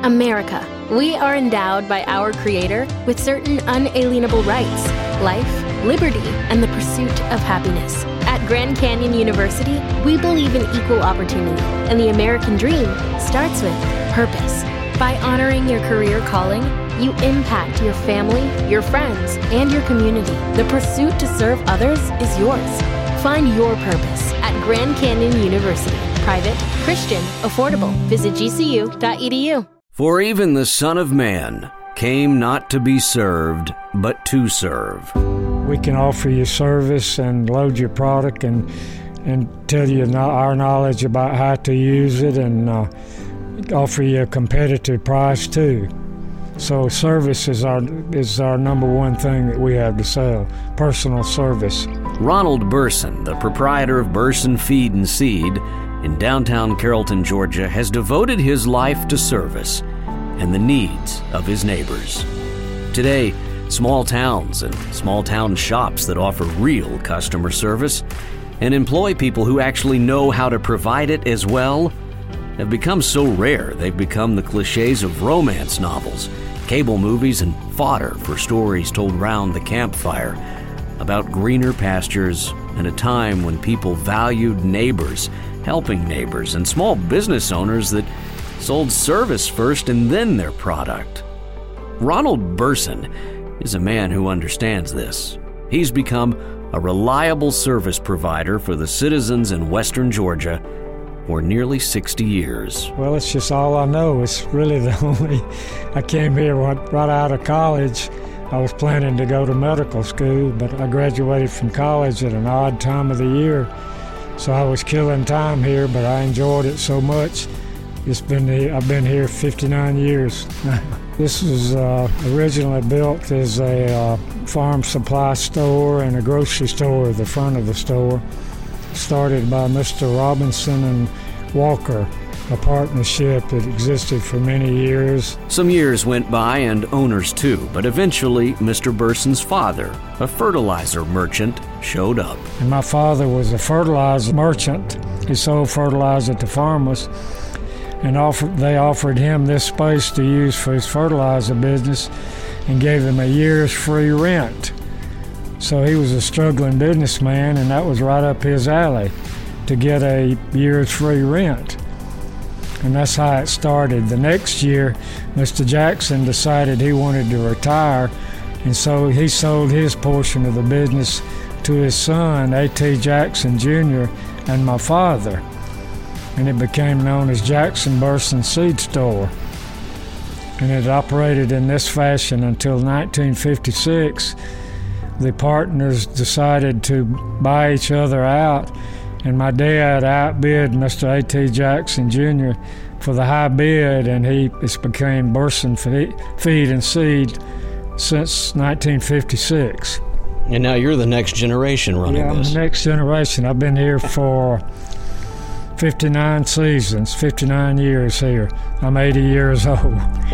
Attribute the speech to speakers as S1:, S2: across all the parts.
S1: America. We are endowed by our Creator with certain unalienable rights: life, liberty, and the pursuit of happiness. At Grand Canyon University, we believe in equal opportunity, and the American dream starts with purpose. By honoring your career calling, you impact your family, your friends, and your community. The pursuit to serve others is yours. Find your purpose at Grand Canyon University. Private, Christian, affordable. Visit gcu.edu.
S2: For even the Son of Man came not to be served, but to serve.
S3: We can offer you service and load your product and tell you our knowledge about how to use it, and offer you a competitive price too. So service is our number one thing that we have to sell, personal service.
S2: Ronald Burson, the proprietor of Burson Feed and Seed in downtown Carrollton, Georgia, has devoted his life to service and the needs of his neighbors. Today, small towns and small town shops that offer real customer service and employ people who actually know how to provide it as well have become so rare they've become the cliches of romance novels, cable movies, and fodder for stories told round the campfire about greener pastures and a time when people valued neighbors, helping neighbors, and small business owners that sold service first and then their product. Ronald Burson is a man who understands this. He's become a reliable service provider for the citizens in Western Georgia for nearly 60 years.
S3: Well, it's just all I know. It's really the only... I came here right out of college. I was planning to go to medical school, but I graduated from college at an odd time of the year. So I was killing time here, but I enjoyed it so much. I've been here 59 years. This was originally built as a farm supply store and a grocery store at the front of the store. Started by Mr. Robinson and Walker, a partnership that existed for many years.
S2: Some years went by, and owners too, but eventually Mr. Burson's father, a fertilizer merchant, showed up.
S3: And my father was a fertilizer merchant. He sold fertilizer to farmers, and they offered him this space to use for his fertilizer business and gave him a year's free rent. So he was a struggling businessman, and that was right up his alley, to get a year's free rent. And that's how it started. The next year, Mr. Jackson decided he wanted to retire, and so he sold his portion of the business to his son, A.T. Jackson Jr., and my father. And it became known as Jackson Burson Seed Store. And it operated in this fashion until 1956. The partners decided to buy each other out, and my dad outbid Mr. A.T. Jackson Jr. for the high bid, and it's became Burson Feed and Seed since 1956.
S2: And now you're the next generation running
S3: this. Yeah, I'm the next generation. I've been here for 59 seasons, 59 years here. I'm 80 years old.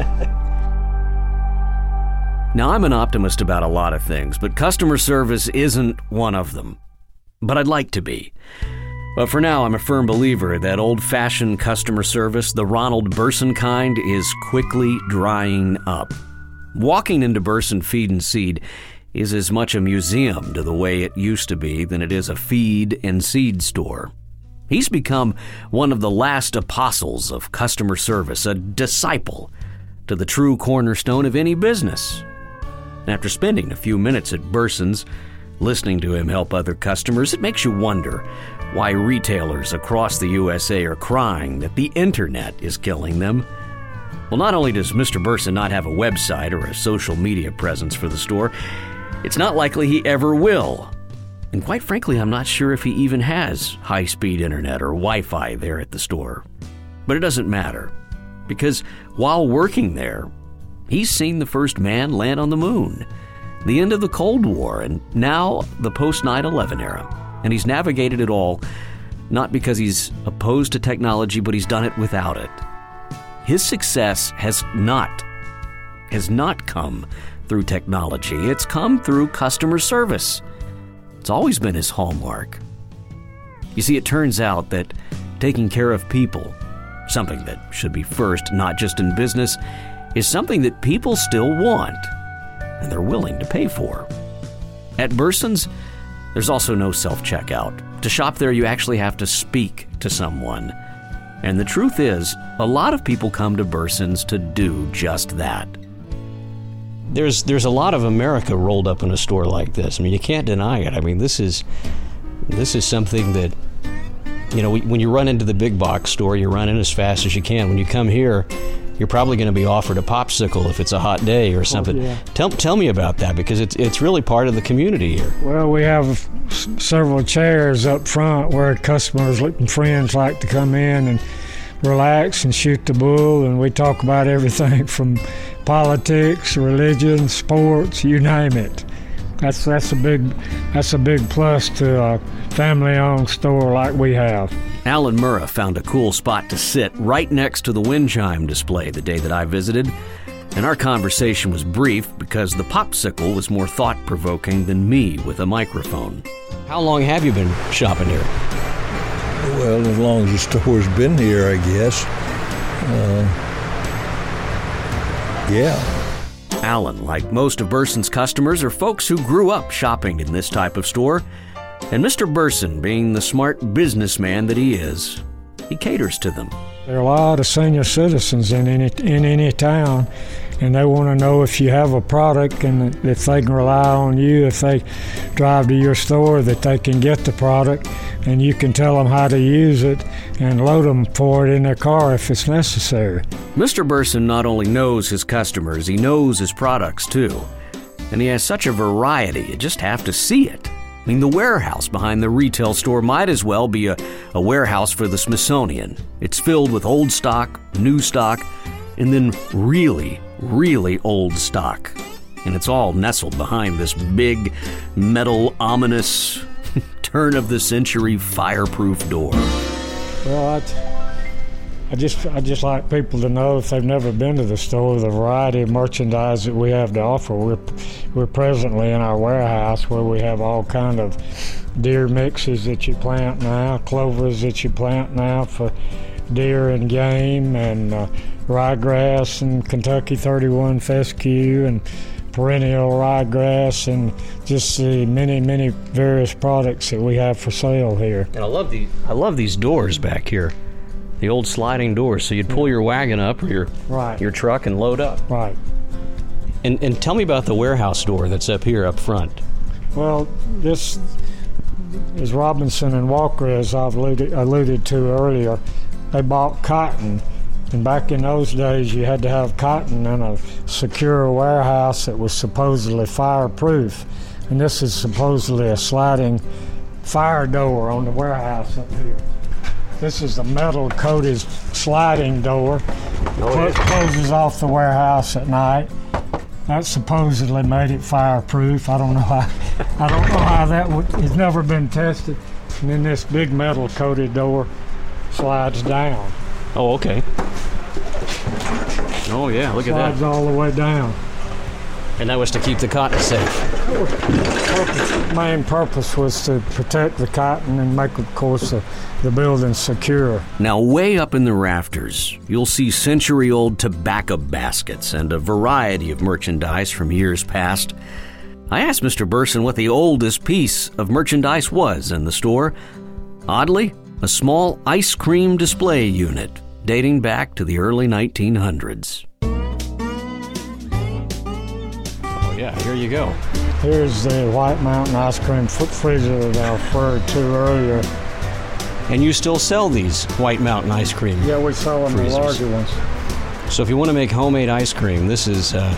S2: Now, I'm an optimist about a lot of things, but customer service isn't one of them. But I'd like to be. But for now, I'm a firm believer that old-fashioned customer service, the Ronald Burson kind, is quickly drying up. Walking into Burson Feed and Seed is as much a museum to the way it used to be than it is a feed and seed store. He's become one of the last apostles of customer service, a disciple to the true cornerstone of any business. After spending a few minutes at Burson's, listening to him help other customers, it makes you wonder why retailers across the USA are crying that the internet is killing them. Well, not only does Mr. Burson not have a website or a social media presence for the store, it's not likely he ever will. And quite frankly, I'm not sure if he even has high-speed internet or Wi-Fi there at the store. But it doesn't matter, because while working there, he's seen the first man land on the moon, the end of the Cold War, and now the post-9/11 era. And he's navigated it all, not because he's opposed to technology, but he's done it without it. His success has not come through technology. It's come through customer service. It's always been his hallmark. You see, it turns out that taking care of people, something that should be first, not just in business, is something that people still want and they're willing to pay for. At Burson's, there's also no self-checkout. To shop there, you actually have to speak to someone. And the truth is, a lot of people come to Burson's to do just that. There's a lot of America rolled up in a store like this. I mean, you can't deny it. I mean, this is something that, you know, when you run into the big box store, you run in as fast as you can. When you come here, you're probably going to be offered a popsicle if it's a hot day or something. Oh, yeah. Tell me about that, because it's really part of the community here.
S3: Well, we have several chairs up front where customers and friends like to come in and relax and shoot the bull, and we talk about everything from politics, religion, sports, you name it. That's a big plus to a family-owned store like we have.
S2: Alan Murrah found a cool spot to sit right next to the wind chime display the day that I visited, and our conversation was brief because the popsicle was more thought-provoking than me with a microphone. How long have you been shopping here?
S4: Well, as long as the store's been here, I guess. Yeah.
S2: Alan, like most of Burson's customers, are folks who grew up shopping in this type of store. And Mr. Burson, being the smart businessman that he is, he caters to them.
S3: There are a lot of senior citizens in any town, and they want to know if you have a product and if they can rely on you, if they drive to your store, that they can get the product and you can tell them how to use it and load them for it in their car if it's necessary.
S2: Mr. Burson not only knows his customers, he knows his products too. And he has such a variety, you just have to see it. I mean, the warehouse behind the retail store might as well be a warehouse for the Smithsonian. It's filled with old stock, new stock, and then really, really old stock. And it's all nestled behind this big, metal, ominous, turn-of-the-century fireproof door.
S3: Well, I just like people to know, if they've never been to the store, the variety of merchandise that we have to offer. We're presently in our warehouse where we have all kind of deer mixes that you plant now, clovers that you plant now for deer and game, and ryegrass and Kentucky 31 fescue and perennial ryegrass, and just the many various products that we have for sale here.
S2: And I love these doors back here. The old sliding doors, so you'd pull your wagon up or your truck and load up.
S3: Right.
S2: And tell me about the warehouse door that's up here up front.
S3: Well, this is Robinson and Walker, as I've alluded to earlier. They bought cotton, and back in those days you had to have cotton in a secure warehouse that was supposedly fireproof. And this is supposedly a sliding fire door on the warehouse up here. This is the metal-coated sliding door. Closes off the warehouse at night. That supposedly made it fireproof. I don't know how that has never been tested. And then this big metal-coated door slides down.
S2: Oh, okay. Oh yeah, look at that.
S3: Slides all the way down.
S2: And that was to keep the cotton safe.
S3: The main purpose was to protect the cotton and make, of course, the building secure.
S2: Now, way up in the rafters, you'll see century-old tobacco baskets and a variety of merchandise from years past. I asked Mr. Burson what the oldest piece of merchandise was in the store. Oddly, a small ice cream display unit dating back to the early 1900s. Yeah, here you go.
S3: Here's the White Mountain ice cream freezer that I referred to earlier.
S2: And you still sell these White Mountain ice cream?
S3: Yeah, we sell them, the larger ones.
S2: So if you want to make homemade ice cream, this is...
S3: The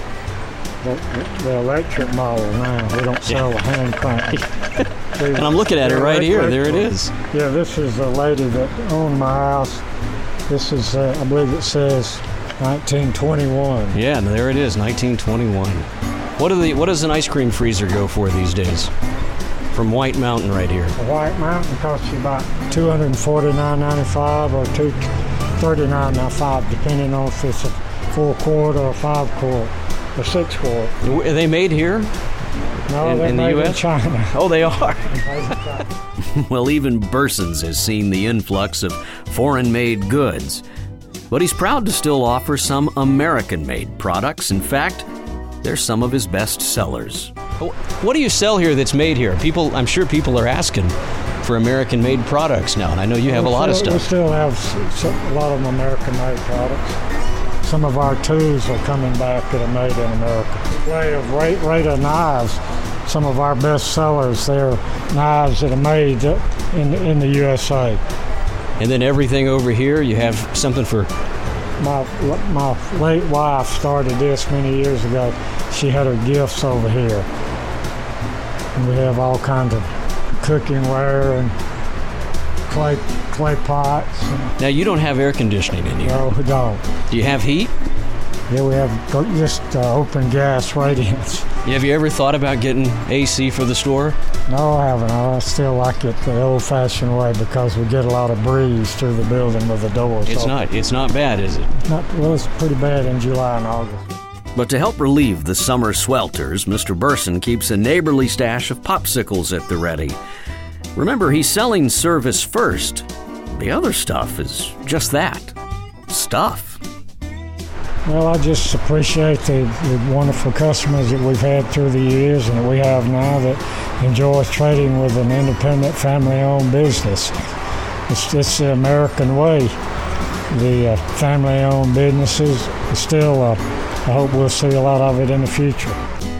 S3: electric model now. We don't sell the hand crank.
S2: And I'm looking at it right here. There it is.
S3: Yeah, this is the lady that owned my house. This is, I believe it says 1921.
S2: Yeah, there it is, 1921. What does an ice cream freezer go for these days? From White Mountain right here.
S3: The White Mountain costs you about $249.95 or $239.95, depending on if it's a 4-quart or a 5-quart or 6-quart.
S2: Are they made here?
S3: No,
S2: in the
S3: made
S2: U.S.?
S3: in China.
S2: Oh, they are.
S3: Made in China.
S2: Well, even Burson's has seen the influx of foreign-made goods. But he's proud to still offer some American-made products. In fact, they're some of his best sellers. What do you sell here that's made here? I'm sure people are asking for American-made products now, and I know you have a lot of stuff.
S3: We still have a lot of American-made products. Some of our tools are coming back that are made in America. Way of Raider knives, some of our best sellers, they're knives that are made in the USA.
S2: And then everything over here, you have something for...
S3: My late wife started this many years ago. She had her gifts over here. And we have all kinds of cooking ware and clay pots.
S2: Now, you don't have air conditioning in here.
S3: No, we don't.
S2: Do you have heat?
S3: Yeah, we have just open gas radiance.
S2: Have you ever thought about getting AC for the store?
S3: No, I haven't. I still like it the old-fashioned way because we get a lot of breeze through the building with the doors open.
S2: It's not bad, is it?
S3: Well, it's pretty bad in July and August.
S2: But to help relieve the summer swelters, Mr. Burson keeps a neighborly stash of popsicles at the ready. Remember, he's selling service first. The other stuff is just that. Stuff.
S3: Well, I just appreciate the wonderful customers that we've had through the years and that we have now that enjoy trading with an independent, family-owned business. It's the American way. The family-owned businesses still, I hope we'll see a lot of it in the future.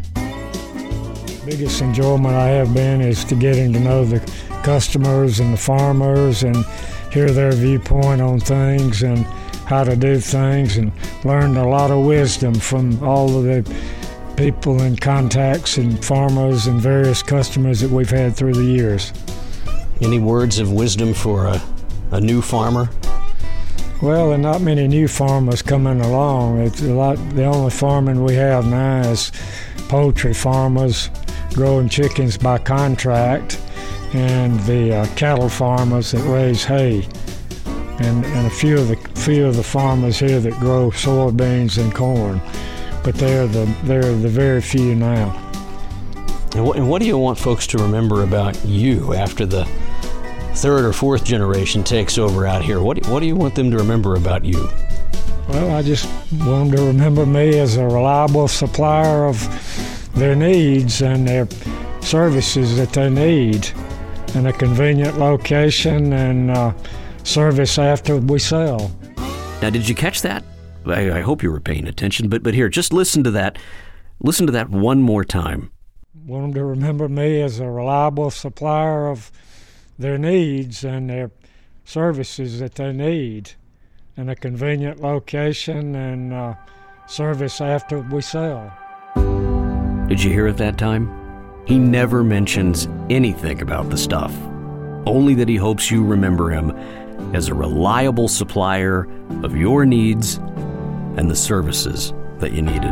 S3: Biggest enjoyment I have been is to getting to know the customers and the farmers and hear their viewpoint on things and how to do things, and learned a lot of wisdom from all of the people and contacts and farmers and various customers that we've had through the years.
S2: Any words of wisdom for a new farmer?
S3: Well, there are not many new farmers coming along. It's a lot. The only farming we have now is poultry farmers growing chickens by contract, and the cattle farmers that raise hay. And a few of the farmers here that grow soybeans and corn, but they're the very few now.
S2: And what do you want folks to remember about you after the third or fourth generation takes over out here? What do you want them to remember about you?
S3: Well, I just want them to remember me as a reliable supplier of their needs and their services that they need, in a convenient location and service after we sell.
S2: Now, did you catch that? I hope you were paying attention, but here, just listen to that. Listen to that one more time.
S3: Want them to remember me as a reliable supplier of their needs and their services that they need, in a convenient location and service after we sell.
S2: Did you hear it that time? He never mentions anything about the stuff, only that he hopes you remember him as a reliable supplier of your needs and the services that you needed.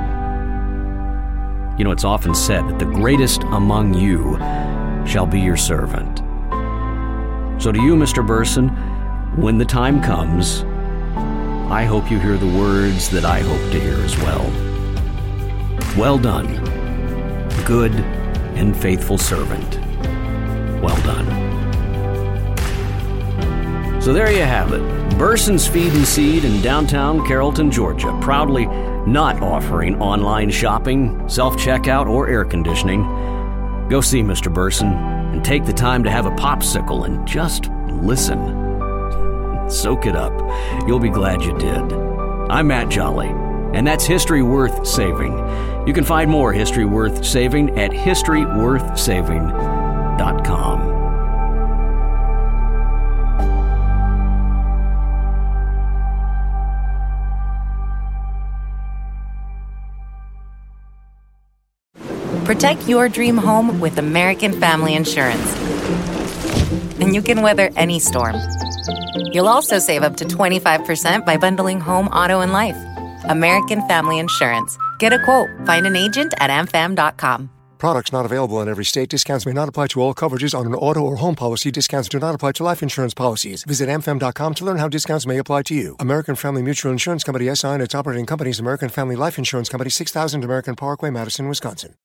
S2: You know, it's often said that the greatest among you shall be your servant. So to you, Mr. Burson, when the time comes, I hope you hear the words that I hope to hear as well. Well done, good and faithful servant. Well done. So there you have it. Burson's Feed and Seed in downtown Carrollton, Georgia, proudly not offering online shopping, self-checkout, or air conditioning. Go see Mr. Burson and take the time to have a popsicle and just listen. Soak it up. You'll be glad you did. I'm Matt Jolly, and that's History Worth Saving. You can find more History Worth Saving at historyworthsaving.com.
S5: Protect your dream home with American Family Insurance. And you can weather any storm. You'll also save up to 25% by bundling home, auto, and life. American Family Insurance. Get a quote. Find an agent at amfam.com.
S6: Products not available in every state. Discounts may not apply to all coverages on an auto or home policy. Discounts do not apply to life insurance policies. Visit amfam.com to learn how discounts may apply to you. American Family Mutual Insurance Company, SI, and its operating companies, American Family Life Insurance Company, 6000 American Parkway, Madison, Wisconsin.